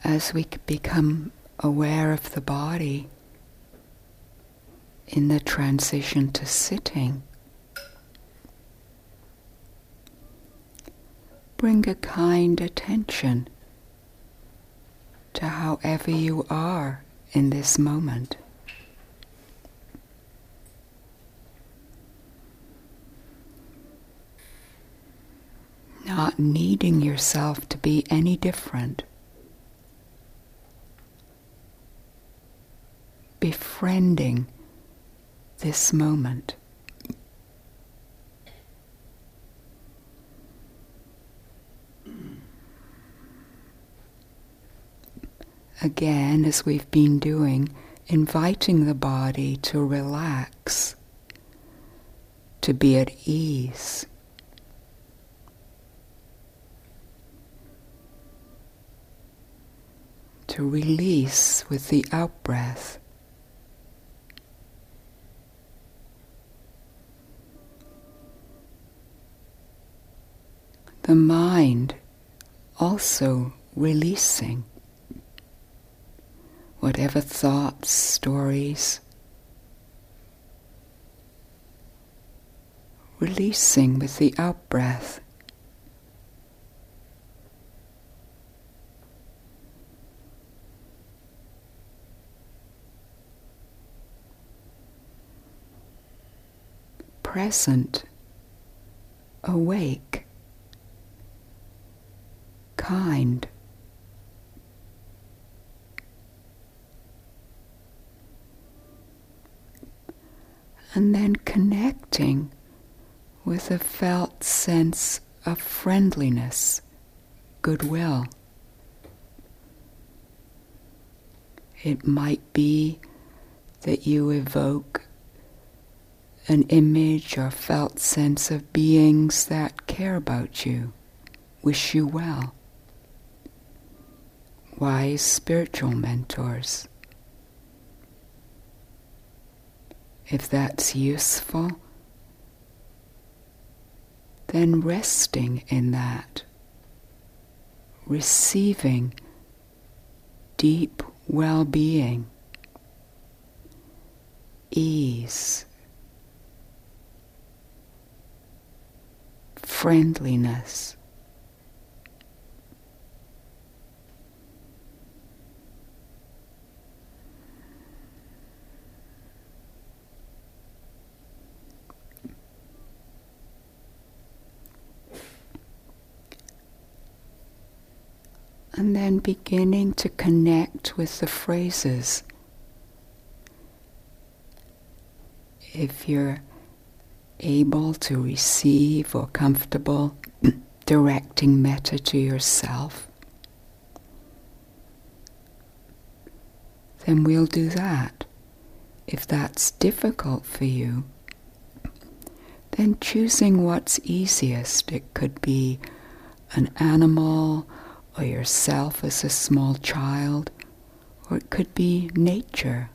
as we become aware of the body in the transition to sitting, bring a kind attention to however you are in this moment. Not needing yourself to be any different. Befriending this moment. Again, as we've been doing, inviting the body to relax, to be at ease. To release with the out-breath. The mind also releasing whatever thoughts, stories, releasing with the out-breath. Present, awake, kind. And then connecting with a felt sense of friendliness, goodwill. It might be that you evoke an image or felt sense of beings that care about you, wish you well. Wise spiritual mentors. If that's useful, then resting in that, receiving deep well-being, ease, friendliness. And then beginning to connect with the phrases. If you're able to receive or comfortable directing metta to yourself, then we'll do that. If that's difficult for you, then choosing what's easiest. It could be an animal, or yourself as a small child, or it could be nature.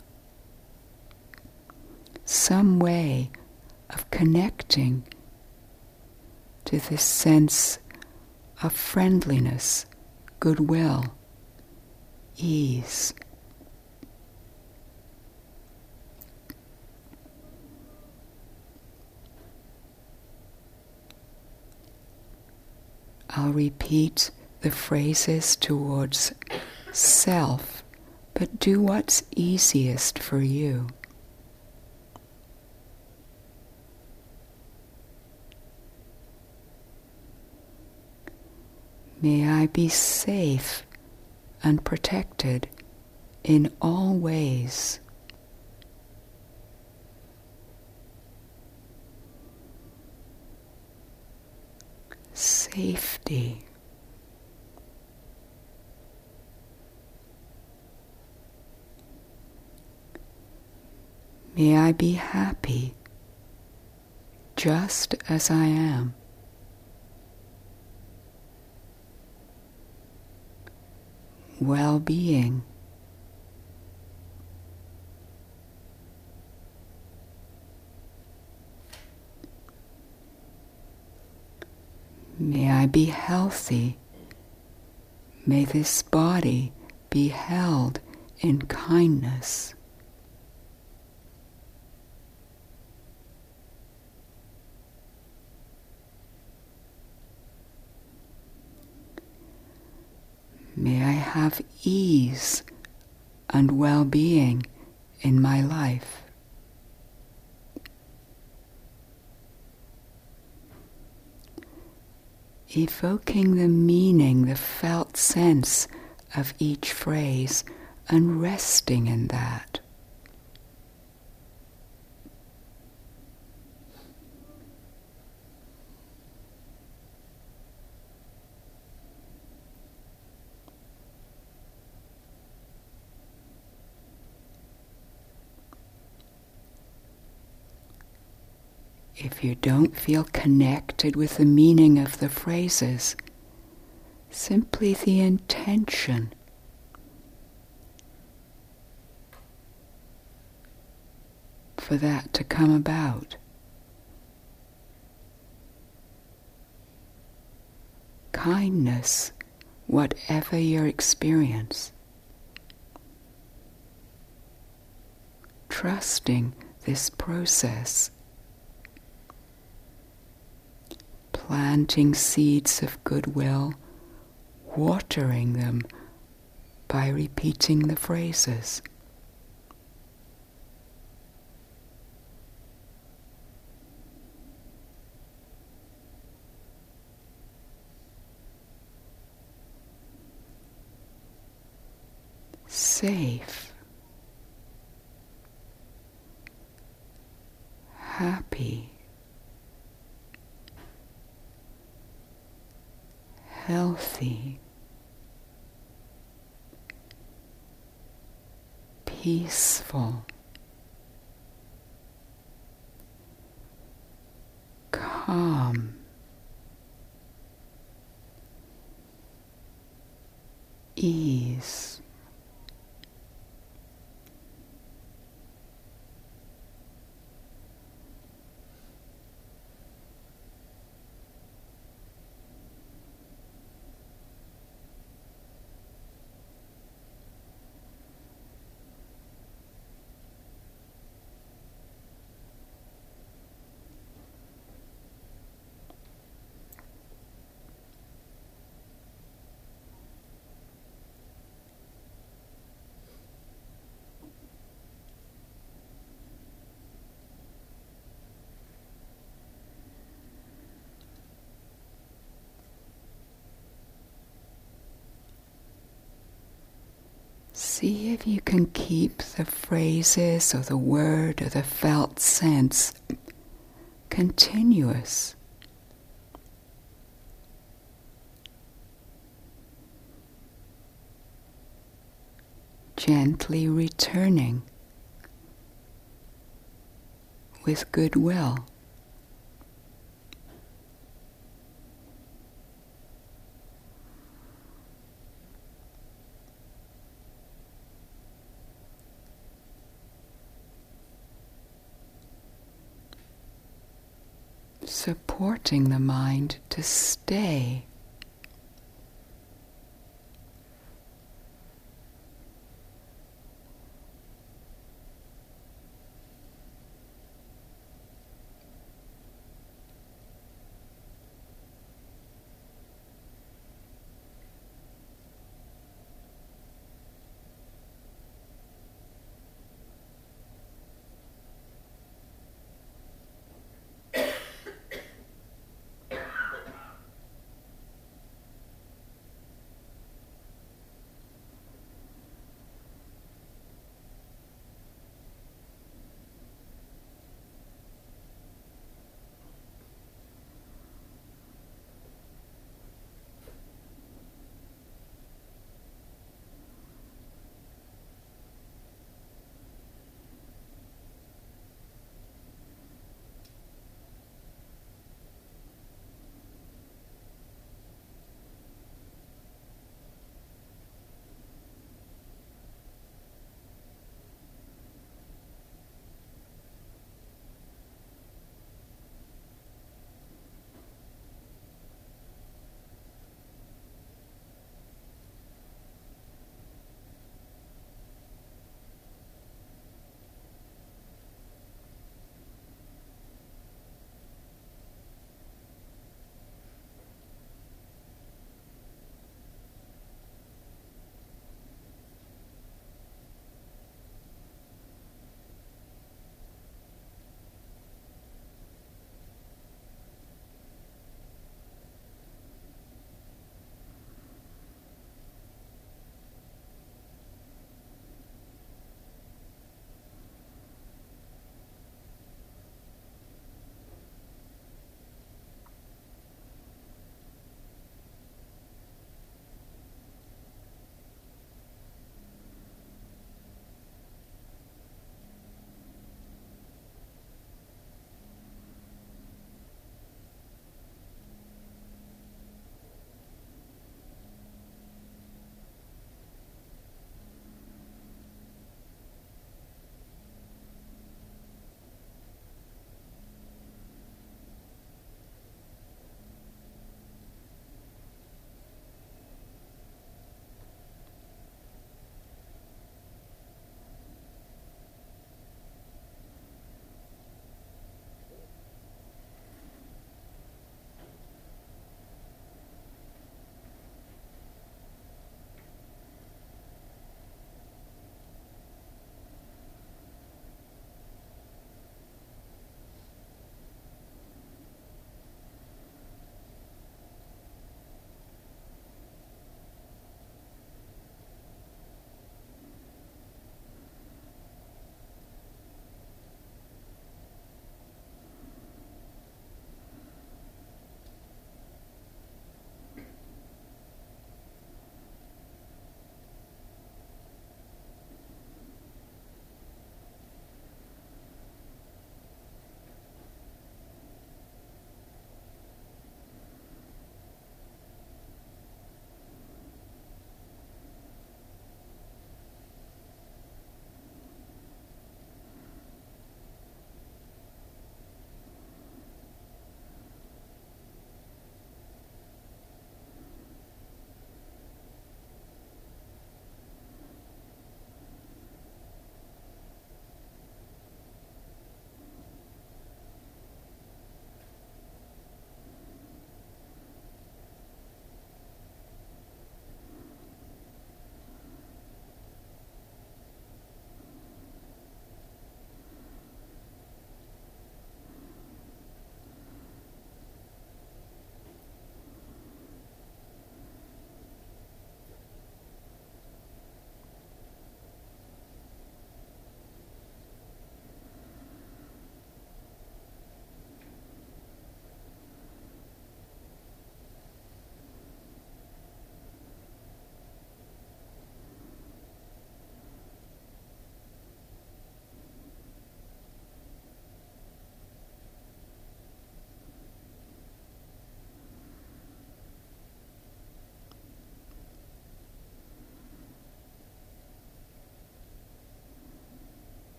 Some way of connecting to this sense of friendliness, goodwill, ease. I'll repeat the phrases towards self, but do what's easiest for you. May I be safe and protected in all ways. Safety. May I be happy just as I am. Well-being. May I be healthy. May this body be held in kindness. May I have ease and well-being in my life. Evoking the meaning, the felt sense of each phrase and resting in that. If you don't feel connected with the meaning of the phrases, simply the intention for that to come about. Kindness, whatever your experience. Trusting this process. Planting seeds of goodwill, watering them by repeating the phrases. Safe, happy, healthy, peaceful, calm, ease, see if you can keep the phrases or the word or the felt sense continuous. Gently returning with goodwill. Supporting the mind to stay.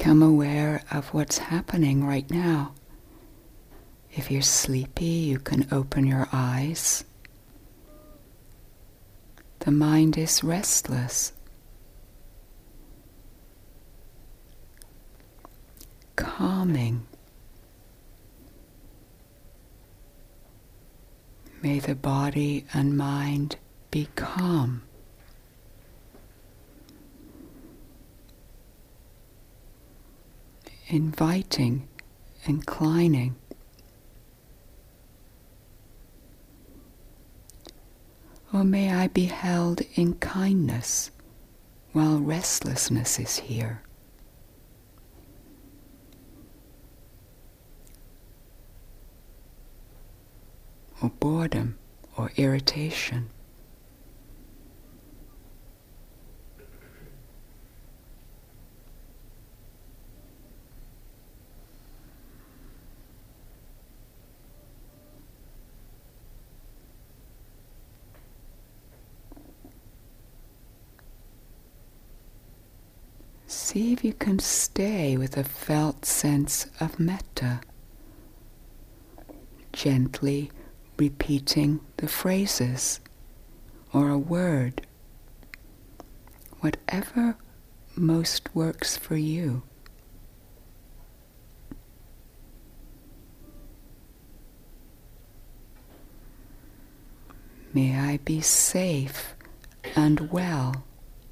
Become aware of what's happening right now. If you're sleepy, you can open your eyes. The mind is restless. Calming. May the body and mind be calm. Inviting, inclining. Or may I be held in kindness while restlessness is here. Or boredom, or irritation. See if you can stay with a felt sense of metta, gently repeating the phrases or a word, whatever most works for you. May I be safe and well.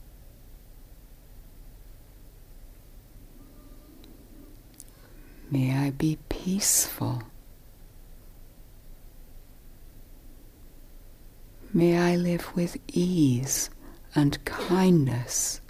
May I be peaceful. May I live with ease and kindness.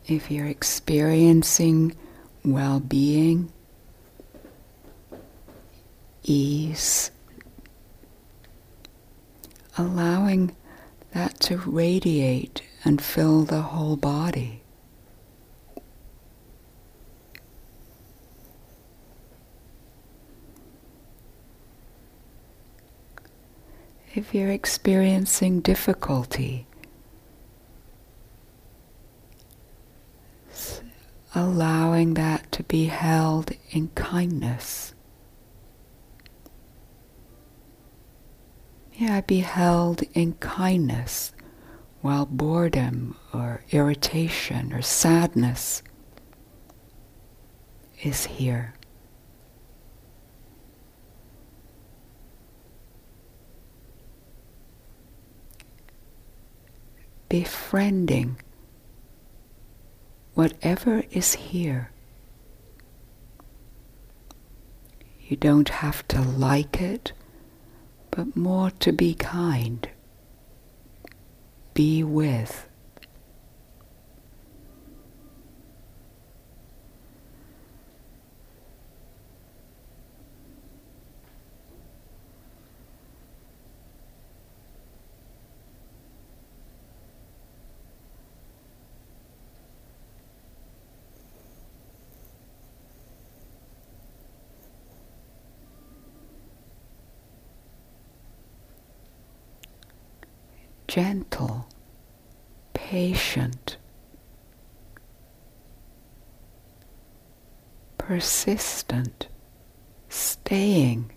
If you're experiencing well-being, ease, allowing that to radiate and fill the whole body. If you're experiencing difficulty, allowing that to be held in kindness. May I be held in kindness while boredom or irritation or sadness is here. Befriending whatever is here. You don't have to like it, but more to be kind. Be with. Gentle, patient, persistent, staying,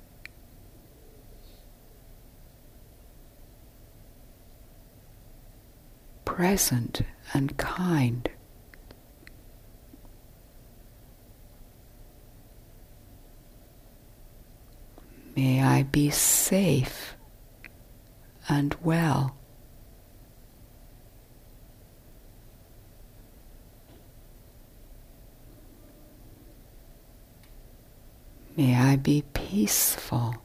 present and kind. May I be safe and well. May I be peaceful.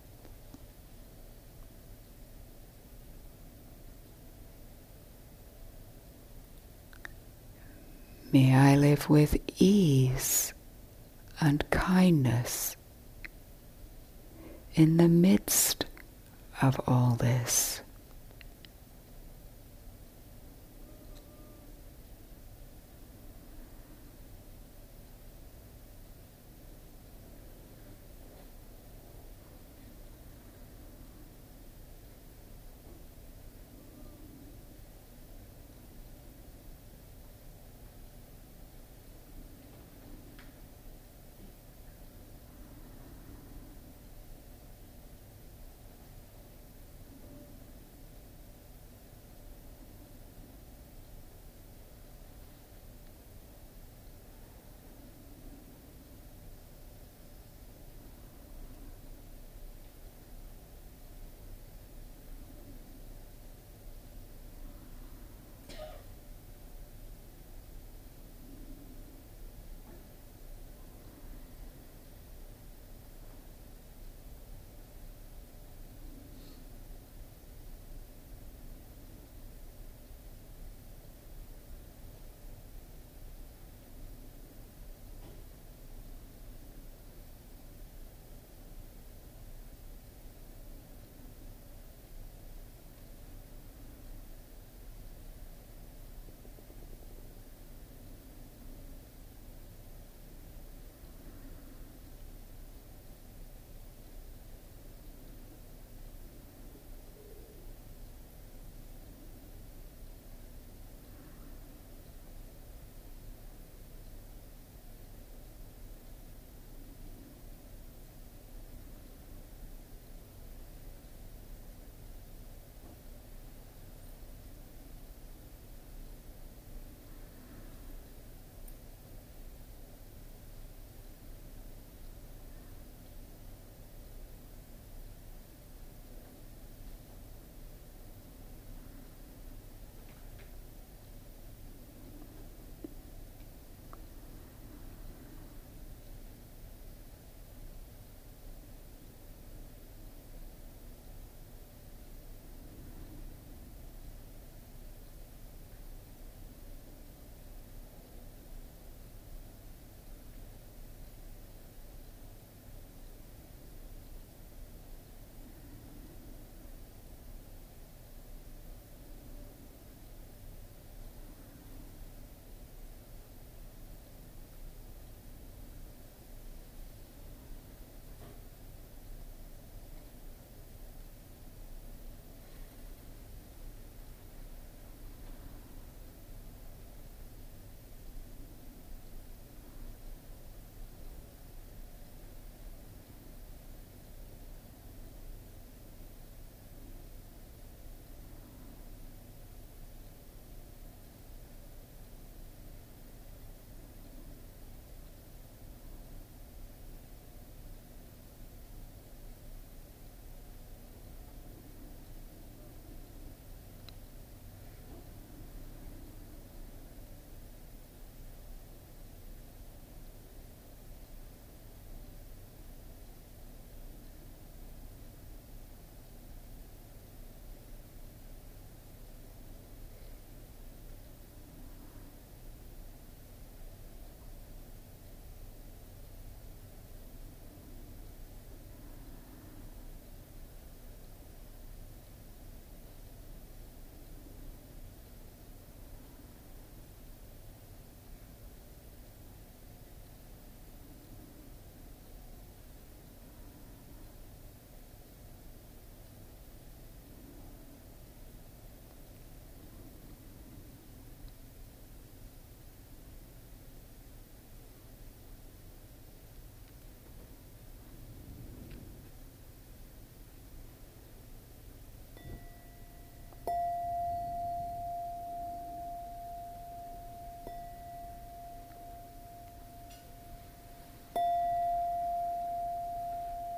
May I live with ease and kindness in the midst of all this.